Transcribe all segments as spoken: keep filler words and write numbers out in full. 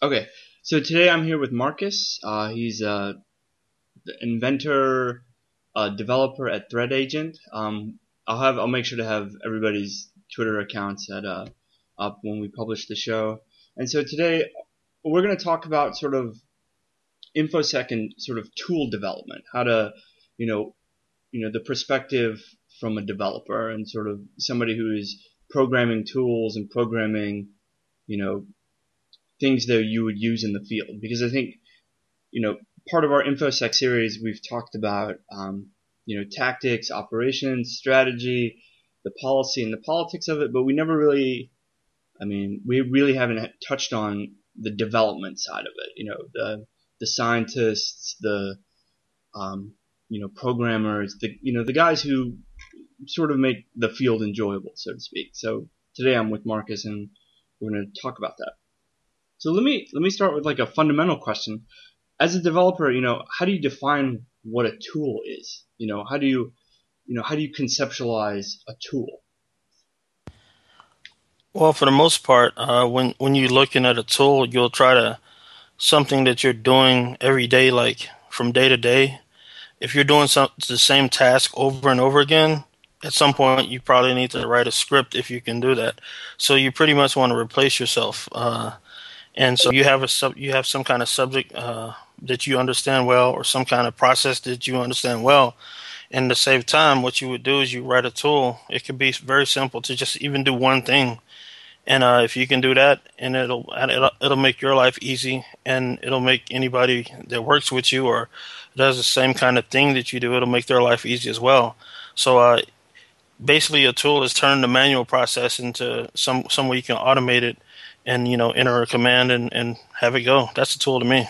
Okay, so today I'm here with Marcus. Uh, he's uh, the inventor, uh, developer at ThreadAgent. Um, I'll have I'll make sure to have everybody's Twitter accounts at uh, up when we publish the show. And so today we're going to talk about sort of InfoSec and sort of tool development, how to, you know, you know, the perspective from a developer and sort of somebody who is programming tools and programming, you know, things that you would use in the field. Because I think, you know, part of our InfoSec series, we've talked about, um, you know, tactics, operations, strategy, the policy and the politics of it, but we never really, I mean, we really haven't touched on the development side of it. You know, the the scientists, the um, you know, programmers, the you know, the guys who sort of make the field enjoyable, so to speak. So today I'm with Marcus, and we're going to talk about that. So let me let me start with like a fundamental question. As a developer, you know, how do you define what a tool is? You know, how do you you know how do you conceptualize a tool? Well, for the most part, uh, when when you're looking at a tool, you'll try to something that you're doing every day, like from day to day. If you're doing some the same task over and over again, at some point you probably need to write a script if you can do that. So you pretty much want to replace yourself, uh, and so you have a sub you have some kind of subject uh, that you understand well, or some kind of process that you understand well. And to save time, what you would do is you write a tool. It could be very simple to just even do one thing. And uh, if you can do that, and it'll, it'll it'll make your life easy, and it'll make anybody that works with you or does the same kind of thing that you do, it'll make their life easy as well. So uh, basically, a tool is turning the manual process into some some way you can automate it, and you know enter a command and, and have it go. That's a tool to me.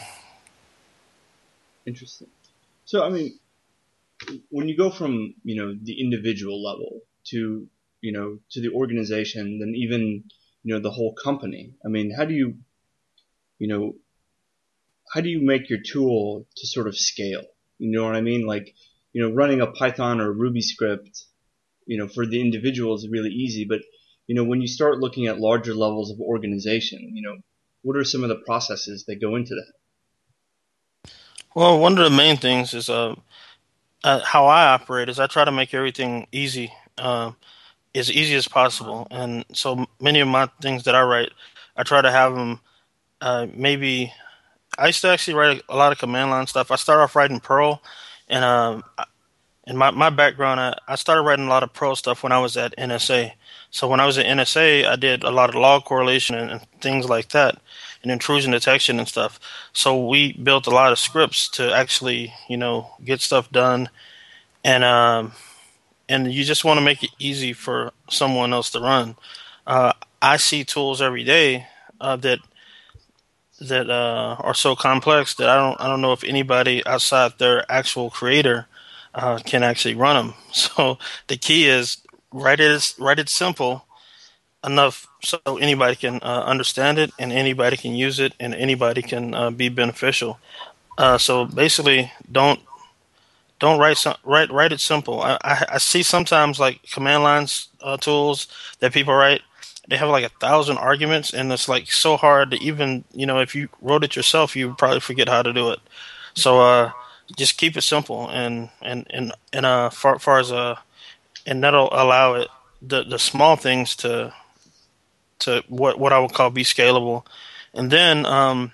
Interesting. So I mean, when you go from you know the individual level to you know to the organization, then even you know the whole company. I mean, how do you you know how do you make your tool to sort of scale? You know what I mean? Like, you know, running a Python or Ruby script, you know, for the individual is really easy, but you know, when you start looking at larger levels of organization, you know, what are some of the processes that go into that? Well, one of the main things is uh, uh how I operate is I try to make everything easy. Uh, as easy as possible. And so many of my things that I write, I try to have them uh, maybe. I used to actually write a lot of command line stuff. I started off writing Perl, and um, in my, my background, I, I started writing a lot of Perl stuff when I was at N S A. So when I was at N S A, I did a lot of log correlation and, and things like that, and intrusion detection and stuff. So we built a lot of scripts to actually, you know, get stuff done, and um, and you just want to make it easy for someone else to run. Uh, I see tools every day uh, that that uh, are so complex that I don't I don't know if anybody outside their actual creator uh, can actually run them. So the key is write it write it simple enough so anybody can uh, understand it, and anybody can use it, and anybody can uh, be beneficial. Uh, so basically, don't don't write some write write it simple. I, I, I see sometimes like command lines uh, tools that people write. They have like a thousand arguments, and it's like so hard to even you know if you wrote it yourself, you would probably forget how to do it. So uh, just keep it simple, and and and and uh, far far as uh, and that'll allow it the the small things to to what what I would call be scalable, and then um,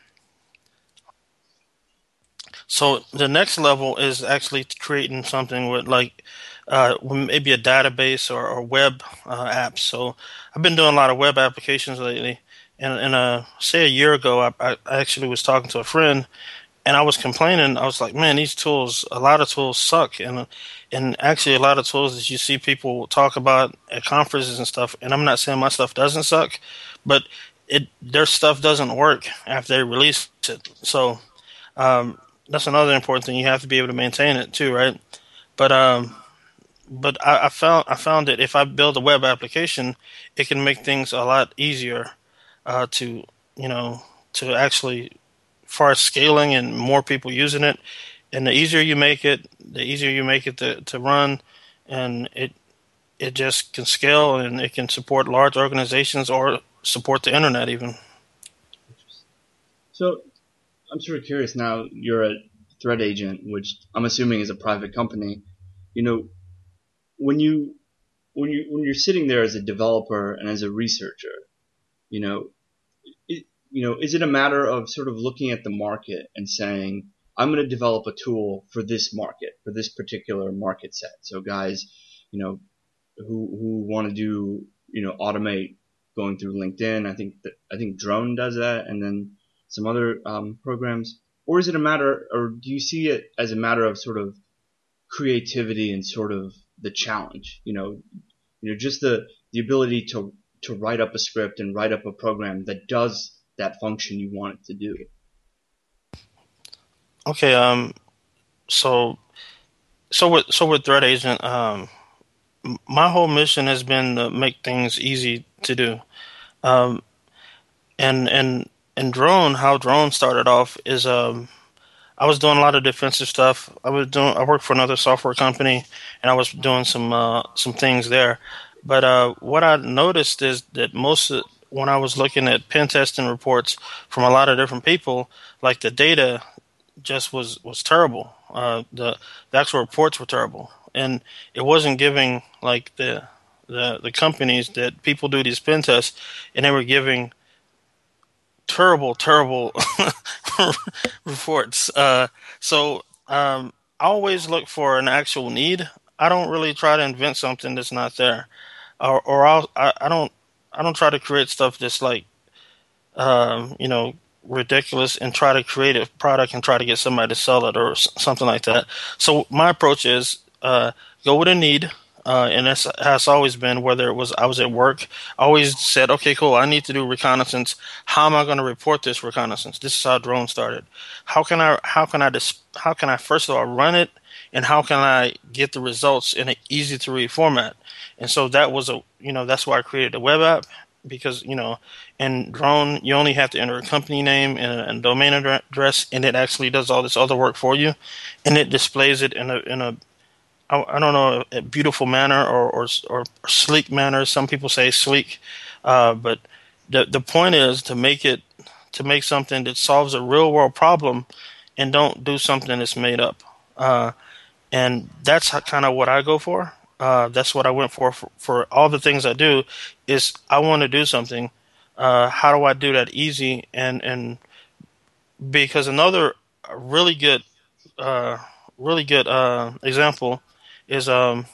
so the next level is actually creating something with like uh, maybe a database or, or web uh, apps. So I've been doing a lot of web applications lately. And, and uh, say a year ago, I, I actually was talking to a friend, and I was complaining. I was like, "Man, these tools, a lot of tools suck." And and actually, a lot of tools that you see people talk about at conferences and stuff. And I'm not saying my stuff doesn't suck, but it their stuff doesn't work after they release it. So um, that's another important thing. You have to be able to maintain it too, right? But um, but I, I found I found that if I build a web application, it can make things a lot easier uh, to you know to actually, far as scaling and more people using it. And the easier you make it, the easier you make it to, to run, and it it just can scale, and it can support large organizations or support the internet even. So I'm sort of curious now. You're at Threat Agent, which I'm assuming is a private company. You know, when you when you when you're sitting there as a developer and as a researcher, you know, it, you know, is it a matter of sort of looking at the market and saying, I'm going to develop a tool for this market, for this particular market set. So guys, you know, who who want to do, you know, automate going through LinkedIn. I think that I think Drone does that, and then some other um, programs. Or is it a matter, or do you see it as a matter of sort of creativity and sort of the challenge? You know, you know, just the the ability to to write up a script and write up a program that does that function you want it to do. Okay. Um. So so with so with Threat Agent, um, my whole mission has been to make things easy to do. Um, and and and Drone, how Drone started off is um, I was doing a lot of defensive stuff. I was doing I worked for another software company, and I was doing some uh, some things there. But uh, what I noticed is that most of, when I was looking at pen testing reports from a lot of different people, like the data just was was terrible. Uh, the the actual reports were terrible, and it wasn't giving like the the the companies that people do these pen tests, and they were giving terrible, terrible reports. Uh, so um, I always look for an actual need. I don't really try to invent something that's not there, or or I'll, I I don't I don't try to create stuff that's like um, you know ridiculous and try to create a product and try to get somebody to sell it or s- something like that. So my approach is uh, go with a need. Uh, and that's has always been whether it was I was at work, I always said, okay, cool, I need to do reconnaissance. How am I going to report this reconnaissance? This is how Drone started. How can I how can I dis- how can I first of all run it, and how can I get the results in an easy to read format? And so that was a you know that's why I created a web app, because you know in Drone you only have to enter a company name and a, and domain address, and it actually does all this other work for you, and it displays it in a in a I, I don't know, a beautiful manner or, or or sleek manner. Some people say sleek, uh, but the the point is to make it to make something that solves a real world problem, and don't do something that's made up. Uh, and that's kind of what I go for. Uh, that's what I went for, for for all the things I do. Is I want to do something. Uh, how do I do that easy? And and because another really good uh, really good uh, example is um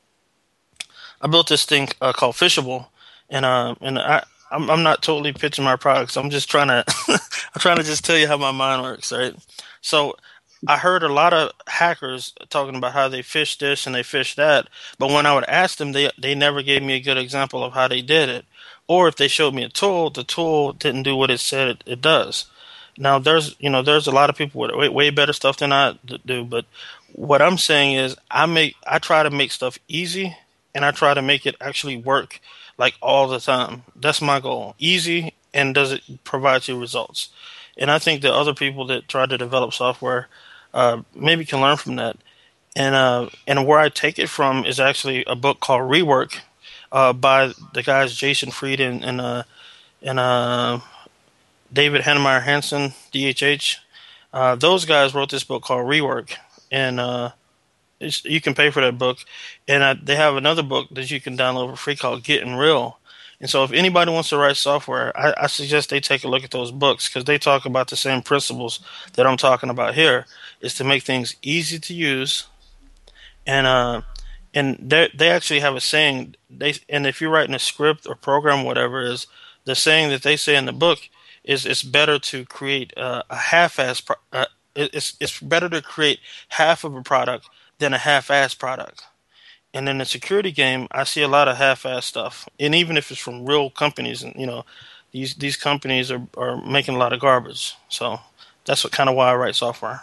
I built this thing uh, called Fishable, and uh, and I I'm, I'm not totally pitching my products. I'm just trying to I'm trying to just tell you how my mind works, right? So I heard a lot of hackers talking about how they fish this and they fish that, but when I would ask them, they they never gave me a good example of how they did it, or if they showed me a tool, the tool didn't do what it said it, it does. Now there's you know there's a lot of people with way, way better stuff than I do, but what I'm saying is I make I try to make stuff easy, and I try to make it actually work like all the time. That's my goal. Easy, and does it provide you results? And I think that other people that try to develop software uh, maybe can learn from that. And uh, and where I take it from is actually a book called Rework uh, by the guys Jason Fried and and, uh, and uh, David Hannemeyer Hansen, D H H. Uh, those guys wrote this book called Rework, and uh, it's, you can pay for that book. And uh, they have another book that you can download for free called Getting Real. And so if anybody wants to write software, I, I suggest they take a look at those books, because they talk about the same principles that I'm talking about here, is to make things easy to use. And uh, and they they actually have a saying. They and if you're writing a script or program, whatever it is, the saying that they say in the book is it's better to create uh, a half-ass. Pro- uh, it's it's better to create half of a product than a half-ass product. And in the security game, I see a lot of half-ass stuff, and even if it's from real companies, and you know, these these companies are, are making a lot of garbage. So that's what kind of why I write software.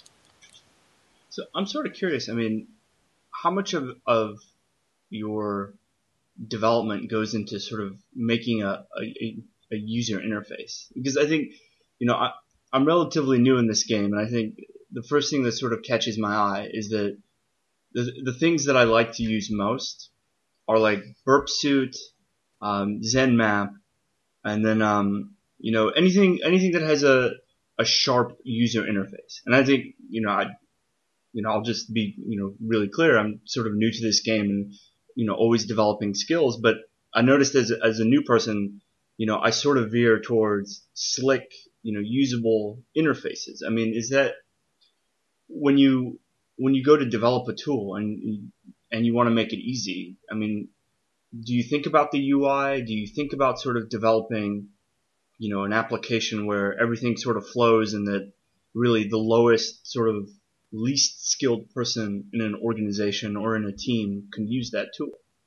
So I'm sort of curious. I mean, how much of of your development goes into sort of making a a, a user interface? Because I think, you know, I, I'm relatively new in this game, and I think the first thing that sort of catches my eye is that the the things that I like to use most are like Burp Suite, um, ZenMap, and then um, you know anything anything that has a a sharp user interface. And I think, you know, I, you know, I'll just be, you know, really clear. I'm sort of new to this game and, you know, always developing skills. But I noticed as, as a new person, you know, I sort of veer towards slick, you know, usable interfaces. I mean, is that when you, when you go to develop a tool and, and you want to make it easy, I mean, do you think about the U I? Do you think about sort of developing, you know, an application where everything sort of flows and that really the lowest sort of least skilled person in an organization or in a team can use that tool?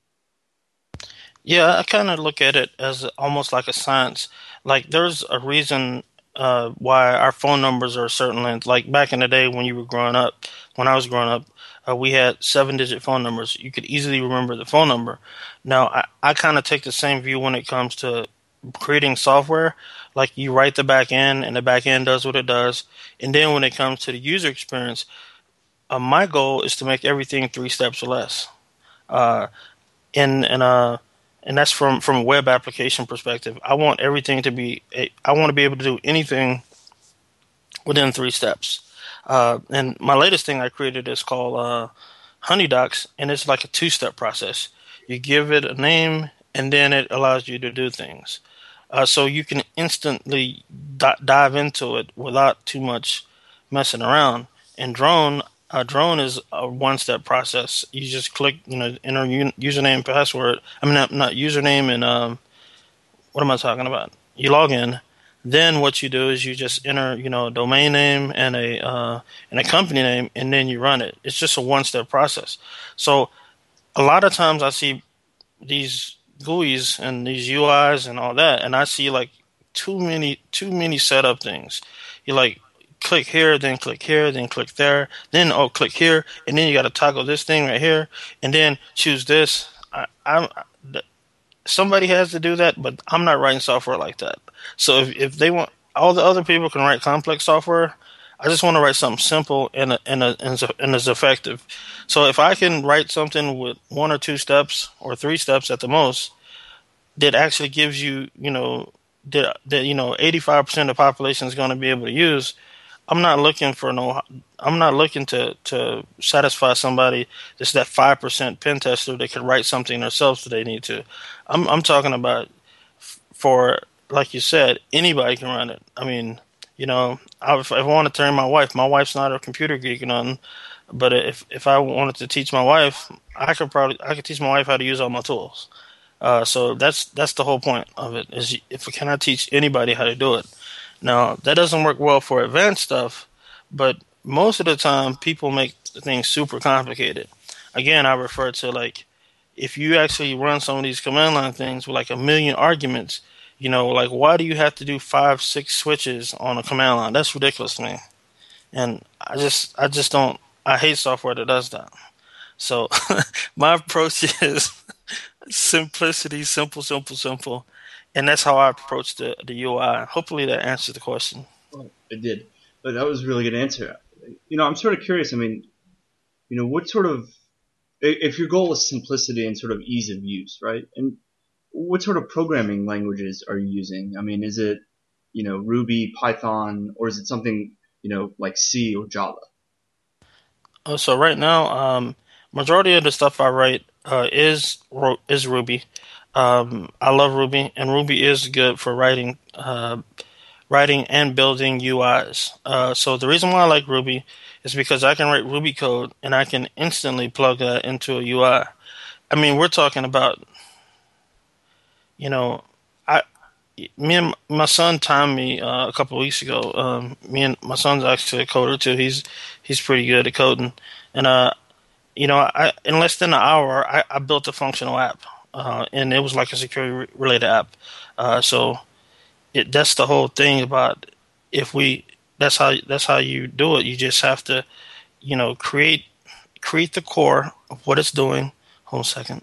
Yeah, I kind of look at it as almost like a science. Like there's a reason uh, why our phone numbers are a certain length. Like back in the day when you were growing up, when I was growing up, uh, we had seven-digit phone numbers. You could easily remember the phone number. Now, I, I kind of take the same view when it comes to creating software. Like you write the back end, and the back end does what it does. And then when it comes to the user experience, uh, my goal is to make everything three steps or less. Uh, and and uh and that's from from a web application perspective. I want everything to be I want to be able to do anything within three steps. Uh, and my latest thing I created is called uh, HoneyDocs, and it's like a two-step process. You give it a name, and then it allows you to do things. Uh, so you can instantly d- dive into it without too much messing around. And Drone, uh, Drone is a one-step process. You just click, you know, enter u- username, password. I mean, not, not username and um, what am I talking about? You log in. Then what you do is you just enter, you know, a domain name and a uh, and a company name, and then you run it. It's just a one-step process. So a lot of times I see these G U Is and these U Is and all that, and I see like too many too many setup things. You like click here, then click here, then click there, then oh click here, and then you got to toggle this thing right here, and then choose this. I, I Somebody has to do that, but I'm not writing software like that. So if if they want, all the other people can write complex software. I just want to write something simple and a, and a, and, and is effective. So if I can write something with one or two steps or three steps at the most that actually gives you, you know, that, that you know, eighty-five percent of the population is going to be able to use, I'm not looking for no. I'm not looking to, to satisfy somebody that's that five percent pen tester that can write something themselves if they need to. I'm I'm talking about for, like you said, anybody can run it. I mean, you know, I, if I want to train my wife, my wife's not a computer geek or nothing, but if if I wanted to teach my wife, I could probably I could teach my wife how to use all my tools. Uh, so that's that's the whole point of it. Is if I cannot teach anybody how to do it. Now, that doesn't work well for advanced stuff, but most of the time people make things super complicated. Again, I refer to like if you actually run some of these command line things with like a million arguments, you know, like why do you have to do five, six switches on a command line? That's ridiculous to me. And I just I just don't I hate software that does that. So my approach is simplicity, simple, simple, simple. And that's how I approach the, the U I. Hopefully that answers the question. Well, it did. But that was a really good answer. You know, I'm sort of curious. I mean, you know, what sort of, if your goal is simplicity and sort of ease of use, right? And what sort of programming languages are you using? I mean, is it, you know, Ruby, Python, or is it something, you know, like C or Java? Oh, so right now, um, majority of the stuff I write uh, is is Ruby. Um, I love Ruby, and Ruby is good for writing, uh, writing and building U Is. Uh, so the reason why I like Ruby is because I can write Ruby code and I can instantly plug that into a U I. I I mean, we're talking about, you know, I, me and my son timed me uh, a couple of weeks ago. Um, me and my son's actually a coder too. He's he's pretty good at coding, and uh, you know, I in less than an hour, I, I built a functional app, uh, and it was like a security related app. Uh, so it that's the whole thing about if we that's how that's how you do it. You just have to, you know, create create the core of what it's doing. Hold on a second.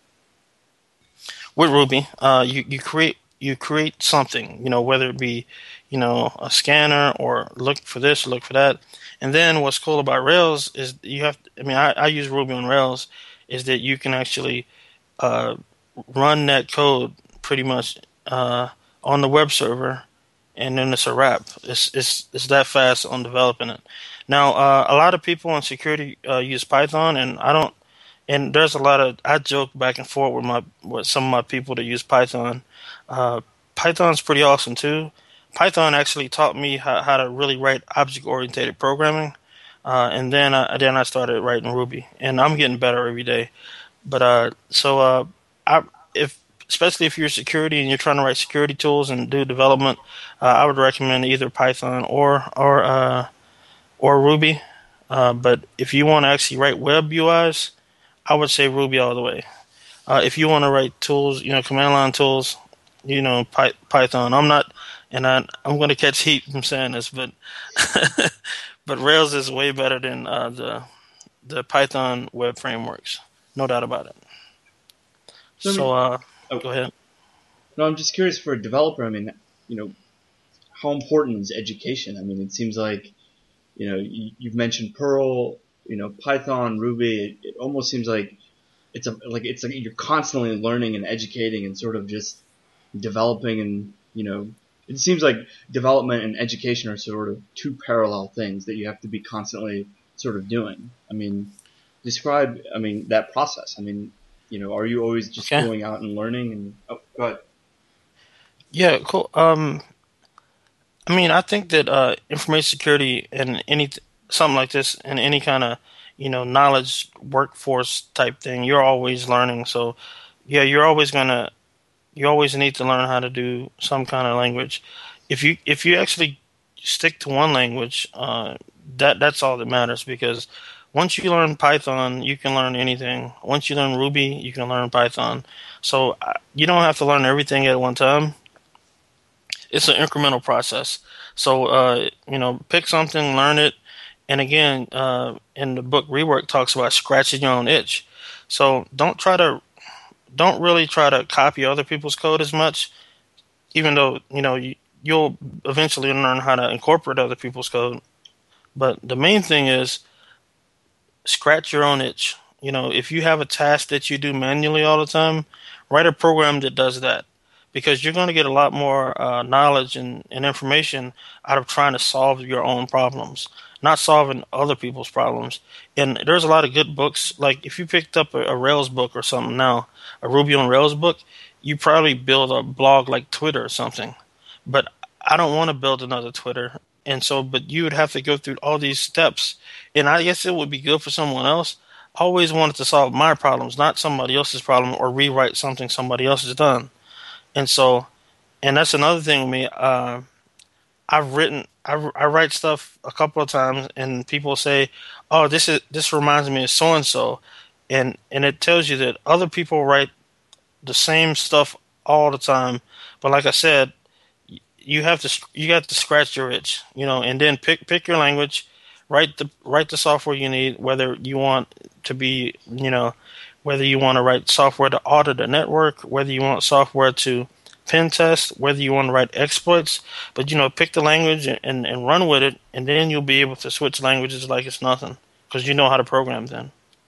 With Ruby, uh, you you create you create something, you know, whether it be, you know, a scanner or look for this, look for that. And then what's cool about Rails is you have. I mean, I, I use Ruby on Rails, is that you can actually uh, run that code pretty much uh, on the web server and then it's a wrap. It's it's it's that fast on developing it. Now, uh, a lot of people in security uh, use Python, and I don't. And there's a lot of I joke back and forth with my with some of my people that use Python. Uh, Python's pretty awesome too. Python actually taught me how, how to really write object oriented programming, uh, and then I, then I started writing Ruby, and I'm getting better every day. But uh, so uh, I if especially if you're security and you're trying to write security tools and do development, uh, I would recommend either Python or or uh, or Ruby. Uh, but if you want to actually write web U Is, I would say Ruby all the way. Uh, if you want to write tools, you know, command line tools, you know, Py- Python. I'm not, and I, I'm going to catch heat from saying this, but but Rails is way better than uh, the the Python web frameworks, no doubt about it. So, I mean, So, uh, oh, go ahead. no, I'm just curious for a developer. I mean, you know, how important is education? I mean, it seems like, you know, you, you've mentioned Perl, you know, Python, Ruby. It, it almost seems like it's a like it's like you're constantly learning and educating and sort of just developing, and you know, it seems like development and education are sort of two parallel things that you have to be constantly sort of doing. I mean, describe, I mean, that process. I mean, you know, are you always just Okay. going out and learning? And oh, go ahead. Yeah, cool. Um, I mean, I think that uh, information security and any something like this and any kind of you know knowledge workforce type thing, you're always learning. So, yeah, you're always gonna you always need to learn how to do some kind of language. If you if you actually stick to one language, uh, that that's all that matters because once you learn Python, you can learn anything. Once you learn Ruby, you can learn Python. So uh, you don't have to learn everything at one time. It's an incremental process. So uh, you know, pick something, learn it, and again, uh, in the book Rework talks about scratching your own itch. So don't try to don't really try to copy other people's code as much, even though you know you, you'll eventually learn how to incorporate other people's code. But the main thing is scratch your own itch. You know, if you have a task that you do manually all the time, write a program that does that because you're going to get a lot more uh, knowledge and, and information out of trying to solve your own problems, not solving other people's problems. And there's a lot of good books. Like if you picked up a, a Rails book or something now, a Ruby on Rails book, you probably build a blog like Twitter or something. But I don't want to build another Twitter. And so, but you would have to go through all these steps. And I guess it would be good for someone else. I always wanted to solve my problems, not somebody else's problem or rewrite something somebody else has done. And so, and that's another thing with me. Uh, I've written, I, I write stuff a couple of times, and people say, "Oh, this is this reminds me of so and so," and and it tells you that other people write the same stuff all the time. But like I said, you have to you got to scratch your itch, you know, and then pick pick your language, write the write the software you need, whether you want to be, you know, whether you want to write software to audit a network, whether you want software to pen test, whether you want to write exploits, but you know, pick the language and, and, and run with it, and then you'll be able to switch languages like it's nothing because you know how to program then.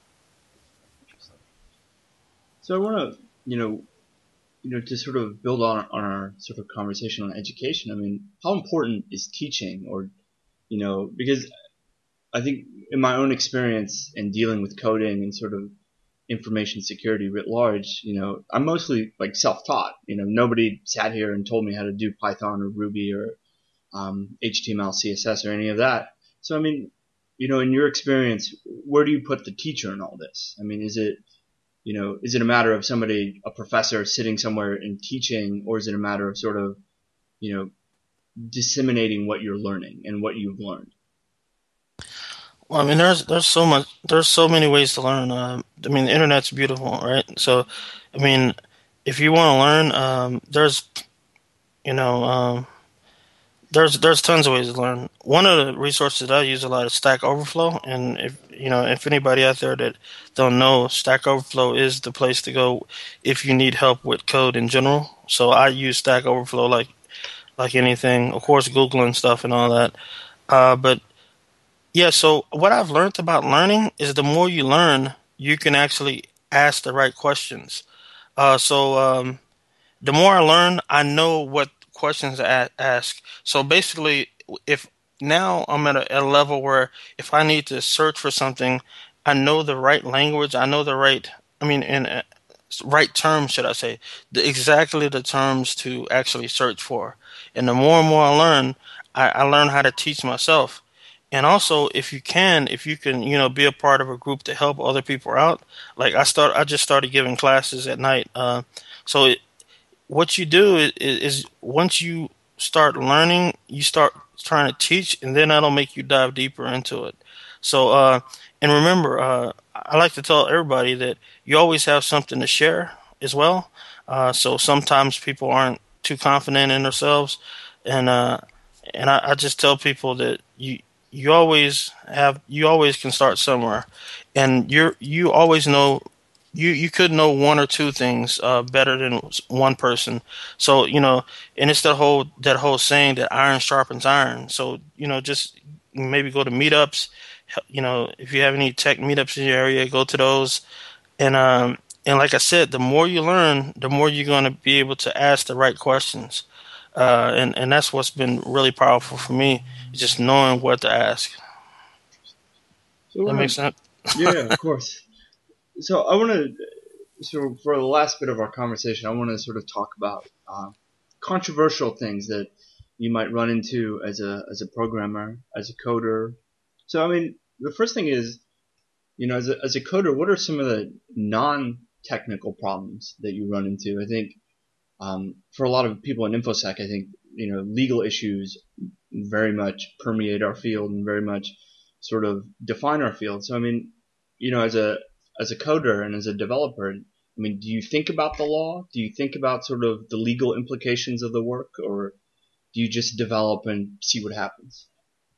So I want to, you know, you know, to sort of build on, on our sort of conversation on education. I mean, how important is teaching, or, you know, because I think in my own experience in dealing with coding and sort of information security writ large, you know, I'm mostly like self-taught. You know, nobody sat here and told me how to do Python or Ruby or um, H T M L, C S S or any of that. So, I mean, you know, in your experience, where do you put the teacher in all this? I mean, is it, you know, is it a matter of somebody, a professor sitting somewhere and teaching, or is it a matter of sort of, you know, disseminating what you're learning and what you've learned? Well, I mean, there's there's so much there's so many ways to learn. Uh, I mean, the internet's beautiful, right? So, I mean, if you want to learn, um, there's you know um, there's there's tons of ways to learn. One of the resources that I use a lot is Stack Overflow, and if you know if anybody out there that don't know, Stack Overflow is the place to go if you need help with code in general. So I use Stack Overflow like like anything, of course, Google and stuff and all that. Uh, but yeah, so what I've learned about learning is the more you learn, you can actually ask the right questions. Uh, so um, the more I learn, I know what questions to a- ask. So basically, if now I'm at a, a level where if I need to search for something, I know the right language. I know the right, I mean, in uh, right terms, should I say, the, exactly the terms to actually search for. And the more and more I learn, I, I learn how to teach myself. And also, if you can, if you can, you know, be a part of a group to help other people out. Like I start, I just started giving classes at night. Uh, so it, what you do is, is once you start learning, you start trying to teach, and then that'll make you dive deeper into it. So, uh, and remember, uh, I like to tell everybody that you always have something to share as well. Uh, so sometimes people aren't too confident in themselves, and uh, and I, I just tell people that you you always have you always can start somewhere, and you're you always know you you could know one or two things uh, better than one person. So you know, and it's that whole that whole saying that iron sharpens iron. So you know, just maybe go to meetups. You know, if you have any tech meetups in your area, go to those. And um and like I said, the more you learn, the more you're going to be able to ask the right questions. Uh, and and that's what's been really powerful for me, just knowing what to ask. So That uh, makes sense. yeah, of course. So I want to, so for the last bit of our conversation, I want to sort of talk about uh, controversial things that you might run into as a as a programmer, as a coder. So I mean, the first thing is, you know, as a as a coder, what are some of the non-technical problems that you run into? I think um, for a lot of people in InfoSec, I think you know legal issues very much permeate our field and very much sort of define our field. So I mean, you know, as a as a coder and as a developer, I mean, do you think about the law? Do you think about sort of the legal implications of the work, or do you just develop and see what happens?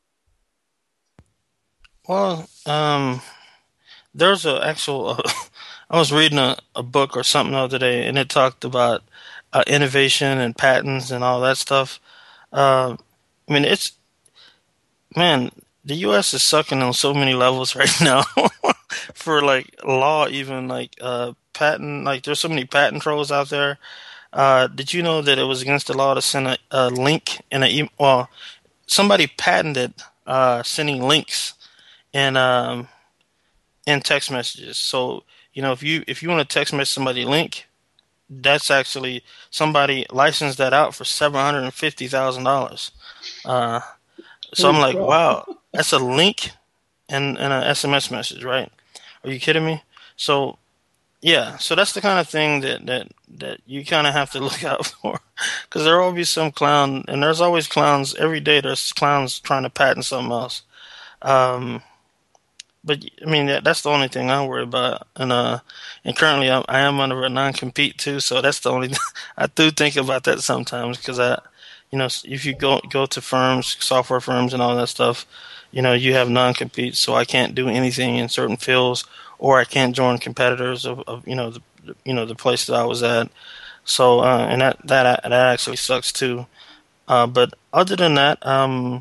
Well, um, there's a actual. Uh, I was reading a, a book or something the other day, and it talked about uh, innovation and patents and all that stuff. Uh, I mean, it's man, the U S is sucking on so many levels right now for like law, even like uh, patent. Like, there's so many patent trolls out there. Uh, did you know that it was against the law to send a, a link in a e- well, somebody patented uh, sending links in um, in text messages. So you know, if you if you want to text message somebody a link, that's actually somebody licensed that out for seven hundred and fifty thousand dollars. Uh, so I'm Holy like, crow! wow, that's a link and and an S M S message, right? Are you kidding me? So yeah, so that's the kind of thing that that that you kind of have to look out for, because there will always be some clown, and there's always clowns every day. There's clowns trying to patent something else. Um, but I mean, that, that's the only thing I worry about. And uh, and currently I, I am under a non-compete too, so that's the only. I do think about that sometimes, because I, you know, if you go go to firms, software firms, and all that stuff, you know, you have non-compete, so I can't do anything in certain fields, or I can't join competitors of, of you know the you know the place that I was at. So uh, and that that that actually sucks too. Uh, but other than that, um,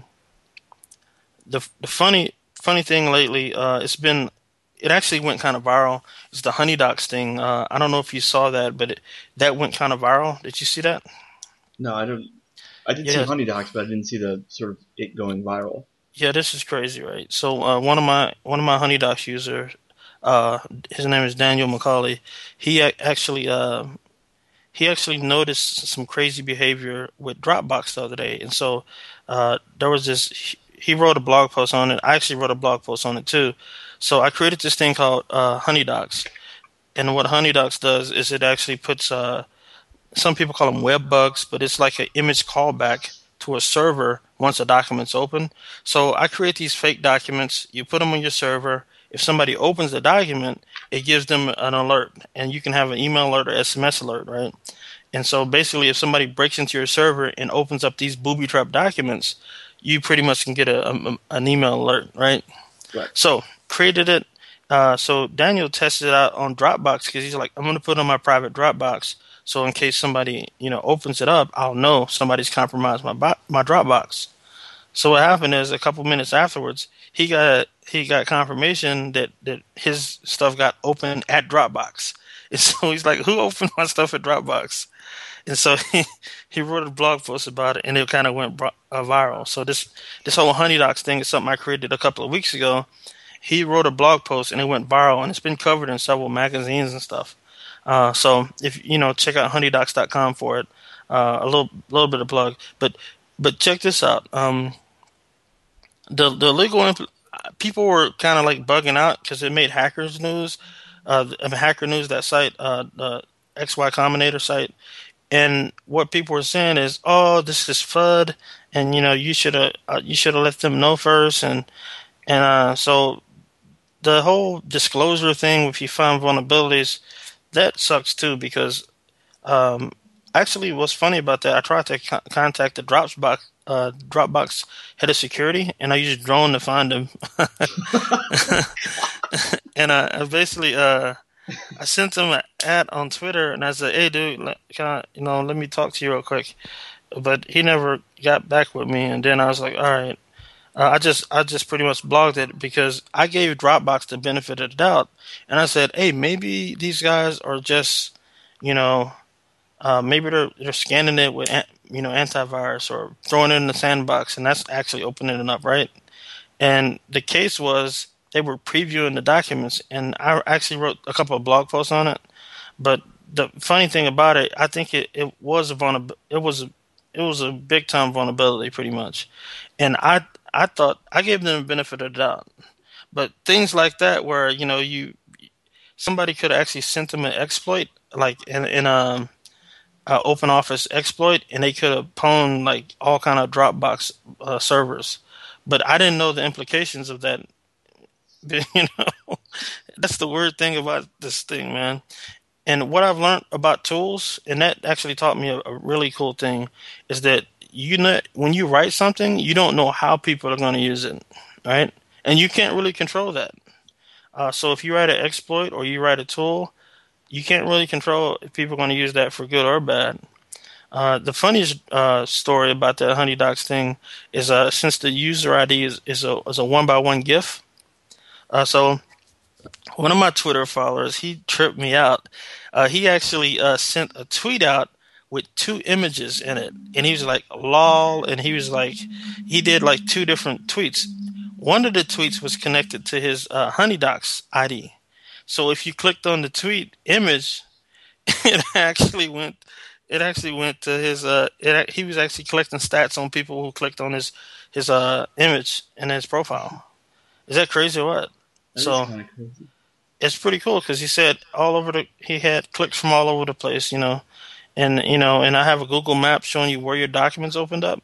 the the funny funny thing lately, uh, it's been it actually went kind of viral. It's the Honey Docs thing. Uh, I don't know if you saw that, but it, that went kind of viral. Did you see that? No, I don't. I did see Yeah, Honey Docs, but I didn't see the sort of it going viral. yeah. This is crazy, right? So uh, one of my one of my Honey Docs users, uh, his name is Daniel McCauley. He ac- actually uh, he actually noticed some crazy behavior with Dropbox the other day, and so uh, there was this. He wrote a blog post on it. I actually wrote a blog post on it too. So I created this thing called uh, Honey Docs, and what Honey Docs does is it actually puts uh, some people call them web bugs, but it's like an image callback to a server once a document's open. So I create these fake documents. You put them on your server. If somebody opens the document, it gives them an alert, and you can have an email alert or S M S alert, right? And so basically, if somebody breaks into your server and opens up these booby trap documents, you pretty much can get a, a an email alert, right? Right. So created it. Uh, so Daniel tested it out on Dropbox, because he's like, I'm going to put it on my private Dropbox. So in case somebody, you know, opens it up, I'll know somebody's compromised my bo- my Dropbox. So what happened is, a couple minutes afterwards, he got he got confirmation that, that his stuff got opened at Dropbox, And so he's like, "Who opened my stuff at Dropbox?" And so he he wrote a blog post about it, and it kind of went bro- uh, viral. So this this whole HoneyDocs thing is something I created a couple of weeks ago. He wrote a blog post, and it went viral, and it's been covered in several magazines and stuff. Uh, so if you know, check out honey docs dot com for it. Uh, a little little bit of plug, but but check this out. Um, the the legal impl- people were kind of like bugging out because it made Hackers News, uh, I mean, Hacker News, that site, uh, the X Y Combinator site. And what people were saying is, "Oh, this is FUD, and you know you should have uh, you should have let them know first." And and uh, so the whole disclosure thing, if you find vulnerabilities, that sucks too. Because um, actually, what's funny about that, I tried to co- contact the Dropbox uh, Dropbox head of security, and I used drone to find him. And I, I basically uh, I sent him an ad on Twitter, and I said, "Hey, dude, let, can I, you know, let me talk to you real quick." But he never got back with me, and then I was like, "All right." Uh, I just I just pretty much blogged it because I gave Dropbox the benefit of the doubt, and I said, "Hey, maybe these guys are just, you know, uh, maybe they're they're scanning it with you know antivirus or throwing it in the sandbox, and that's actually opening it up, right?" And the case was they were previewing the documents, and I actually wrote a couple of blog posts on it. But the funny thing about it, I think it, it was a vulnerab- it was a, it was a big time vulnerability, pretty much. And I I thought I gave them the benefit of the doubt. But things like that, where you know you somebody could have actually sent them an exploit, like in in a, a open office exploit, and they could have pwned like all kind of Dropbox uh, servers. But I didn't know the implications of that. You know, that's the weird thing about this thing, man. And what I've learned about tools, and that actually taught me a, a really cool thing, is that you know when you write something, you don't know how people are going to use it, right? And you can't really control that. Uh, so if you write an exploit or you write a tool, you can't really control if people are going to use that for good or bad. Uh, the funniest uh, story about that HoneyDocs thing is uh, since the user I D is, is a is a one by one GIF. Uh, so one of my Twitter followers, he tripped me out. Uh, he actually uh, sent a tweet out with two images in it, and he was like "lol," and he was like, he did like two different tweets. One of the tweets was connected to his uh, HoneyDocs I D. So if you clicked on the tweet image, it actually went. It actually went to his. Uh, it, he was actually collecting stats on people who clicked on his his uh image in his profile. Is that crazy or what? That is So kind of crazy. it's pretty cool because he said all over the he had clicks from all over the place, you know, and you know, and I have a Google map showing you where your documents opened up.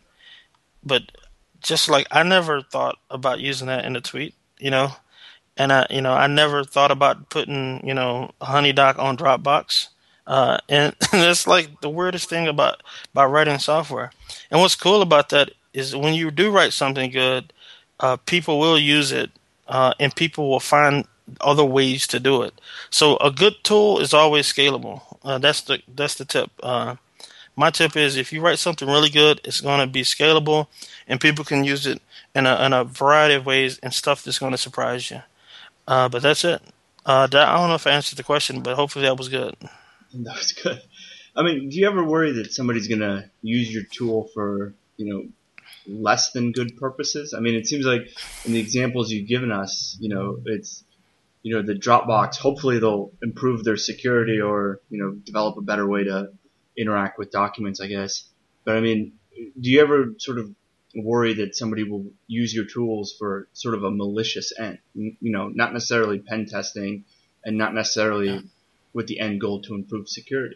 But just like I never thought about using that in a tweet, you know, and I, you know, I never thought about putting, you know, a HoneyDoc on Dropbox. Uh, and that's like the weirdest thing about about writing software. And what's cool about that is when you do write something good, uh, people will use it, uh, and people will find other ways to do it. So a good tool is always scalable. Uh, that's the that's the tip. Uh, my tip is if you write something really good, it's going to be scalable, and people can use it in a, in a variety of ways and stuff that's going to surprise you. Uh, but that's it. Uh, that, I don't know if I answered the question, but hopefully that was good. That was good. I mean, do you ever worry that somebody's gonna use your tool for, you know, less than good purposes? I mean, it seems like in the examples you've given us, you know, it's, you know, the Dropbox, hopefully they'll improve their security or, you know, develop a better way to interact with documents, I guess. But I mean, do you ever sort of worry that somebody will use your tools for sort of a malicious end? You know, not necessarily pen testing and not necessarily with the end goal to improve security.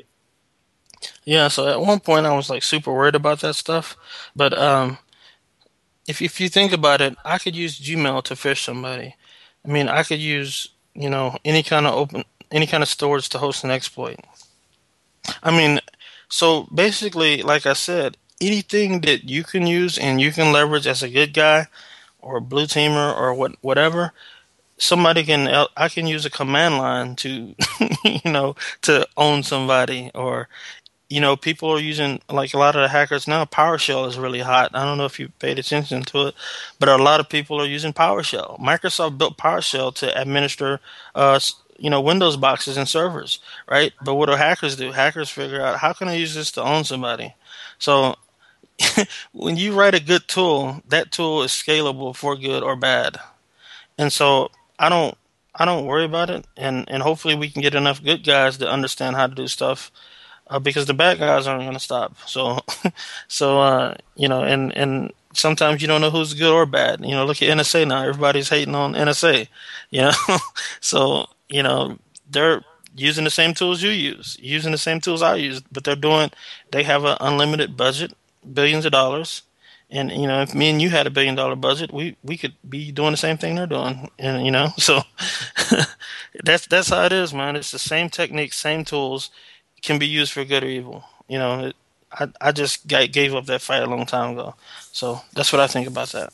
Yeah, so at one point I was like super worried about that stuff, but um, if if you think about it, I could use Gmail to phish somebody. I mean, I could use you know any kind of open any kind of storage to host an exploit. I mean, so basically, like I said, anything that you can use and you can leverage as a good guy or a blue teamer or what whatever, somebody can I can use a command line to you know to own somebody. Or you know people are using, like a lot of the hackers now, PowerShell is really hot. I don't know if you paid attention to it, but a lot of people are using PowerShell. Microsoft built PowerShell to administer uh, you know, Windows boxes and servers, right? But what do hackers do? Hackers figure out, how can I use this to own somebody? So when you write a good tool, that tool is scalable for good or bad. And so I don't I don't worry about it, and and hopefully we can get enough good guys to understand how to do stuff, uh, because the bad guys aren't going to stop. So so uh, you know, and and sometimes you don't know who's good or bad. You know, look at N S A now. Everybody's hating on N S A. You know, so you know they're using the same tools you use, using the same tools I use, but they're doing. They have an unlimited budget, billions of dollars. And you know, if me and you had a billion dollar budget, we, we could be doing the same thing they're doing. And you know, so that's that's how it is, man. It's the same techniques, same tools, can be used for good or evil. You know, it, I I just got, gave up that fight a long time ago. So that's what I think about that.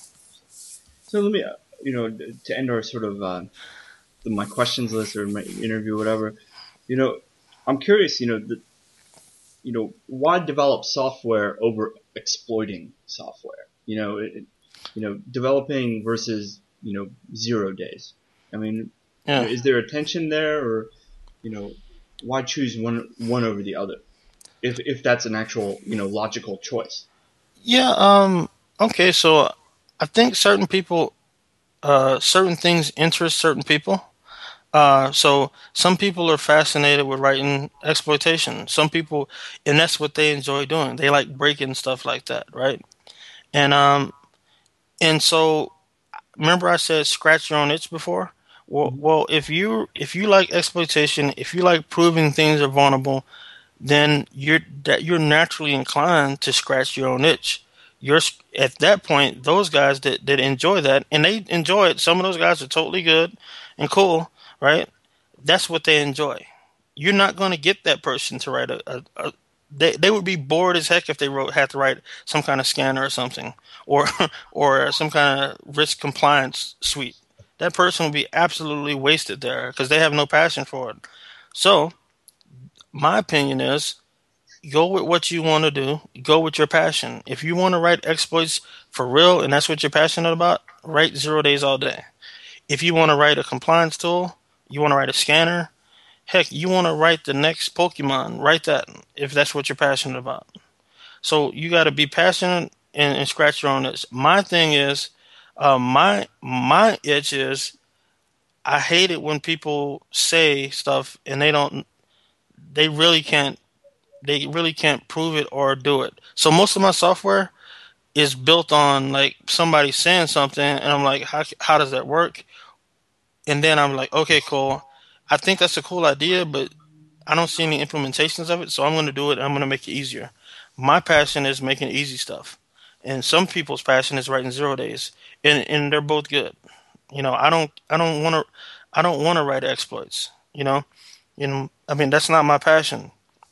So let me, uh, you know, to end our sort of uh, the, my questions list or my interview, whatever. You know, I'm curious. You know, the, you know, why develop software over exploiting software? You know, it, you know, developing versus, you know, zero days. I mean, Yeah. you know, is there a tension there, or, you know, why choose one one over the other, if if that's an actual, you know, logical choice? Yeah. Um. Okay. So I think certain people, uh, certain things interest certain people. Uh, so some people are fascinated with writing exploitation. Some people, and that's what they enjoy doing. They like breaking stuff like that, right? And um, and so remember I said scratch your own itch before. Well, Mm-hmm. well, if you if you like exploitation, if you like proving things are vulnerable, then you're that you're naturally inclined to scratch your own itch. You're at that point, those guys that, that enjoy that, and they enjoy it. Some of those guys are totally good and cool, right? That's what they enjoy. You're not going to get that person to write a, a, a they they would be bored as heck if they wrote had to write some kind of scanner or something, or or some kind of risk compliance suite. That person will be absolutely wasted there because they have no passion for it. So my opinion is, go with what you want to do. Go with your passion. If you want to write exploits for real and that's what you're passionate about, write zero days all day. If you want to write a compliance tool, you want to write a scanner, heck, you want to write the next Pokemon, write that if that's what you're passionate about. So you got to be passionate and, and scratch your own itch. My thing is, uh, my my itch is, I hate it when people say stuff and they don't, they really can't, they really can't prove it or do it. So most of my software is built on like somebody saying something, and I'm like, how how does that work? And then I'm like, okay, cool. I think that's a cool idea, but I don't see any implementations of it, so I'm going to do it. I'm going to make it easier. My passion is making easy stuff, and some people's passion is writing zero days, and and they're both good. You know, I don't I don't want to I don't want to write exploits. You know, you know, I mean that's not my passion.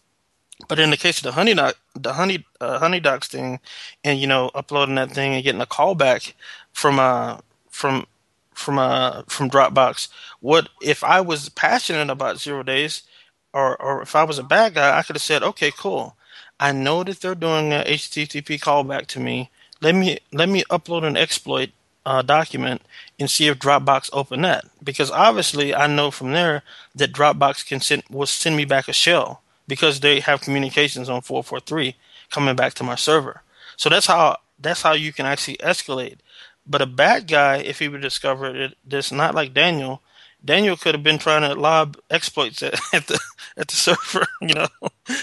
But in the case of the honey doc, the honey uh, honey docs thing, and you know, uploading that thing and getting a callback from uh from from uh from Dropbox, what if I was passionate about zero days, or or if I was a bad guy, I could have said, okay, cool. I know that they're doing a H T T P callback to me. Let me let me upload an exploit uh, document and see if Dropbox open that, because obviously I know from there that Dropbox can send will send me back a shell because they have communications on four forty-three coming back to my server. So that's how that's how you can actually escalate. But a bad guy, if he would discover it, that's not like Daniel. Daniel could have been trying to lob exploits at, at the at the server, you know,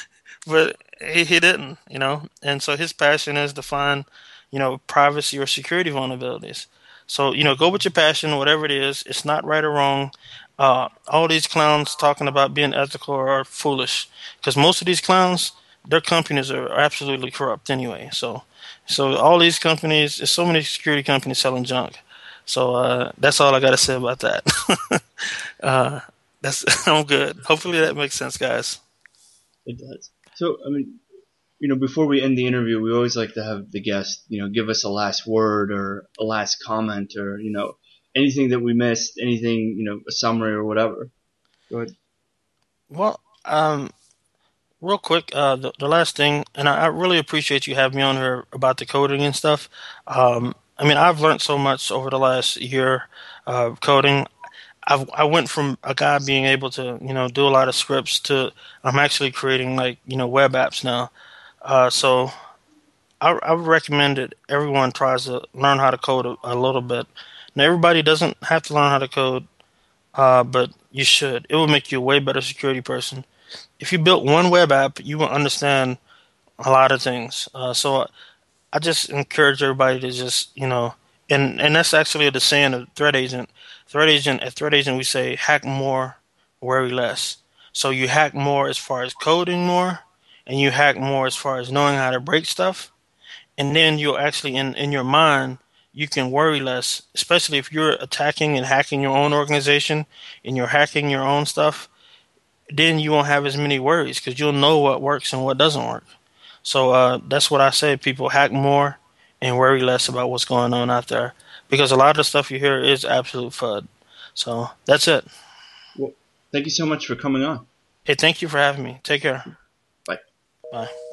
but he, he didn't, you know. And so his passion is to find, you know, privacy or security vulnerabilities. So, you know, go with your passion, whatever it is. It's not right or wrong. Uh, all these clowns talking about being ethical are foolish, because most of these clowns, their companies are absolutely corrupt anyway. So, so all these companies, there's so many security companies selling junk. So uh, that's all I got to say about that. uh, that's I'm good. Hopefully that makes sense, guys. It does. So, I mean, you know, before we end the interview, we always like to have the guest, you know, give us a last word or a last comment, or, you know, anything that we missed, anything, you know, a summary or whatever. Go ahead. Well, um, real quick, uh, the, the last thing, and I, I really appreciate you having me on here about the coding and stuff. Um, I mean, I've learned so much over the last year of coding. I I went from a guy being able to, you know, do a lot of scripts to I'm actually creating like, you know, web apps now. Uh, so I, I would recommend that everyone tries to learn how to code a, a little bit. Now, everybody doesn't have to learn how to code, uh, but you should. It will make you a way better security person. If you built one web app, you will understand a lot of things. Uh, so I just encourage everybody to just, you know, and, and that's actually the saying of Threat Agent. Threat Agent, at Threat Agent, we say hack more, worry less. So you hack more as far as coding more, and you hack more as far as knowing how to break stuff. And then you'll actually, in, in your mind, you can worry less, especially if you're attacking and hacking your own organization and you're hacking your own stuff, then you won't have as many worries because you'll know what works and what doesn't work. So uh, that's what I say. People hack more and worry less about what's going on out there because a lot of the stuff you hear is absolute FUD. So that's it. Well, thank you so much for coming on. Hey, thank you for having me. Take care. Bye. Bye.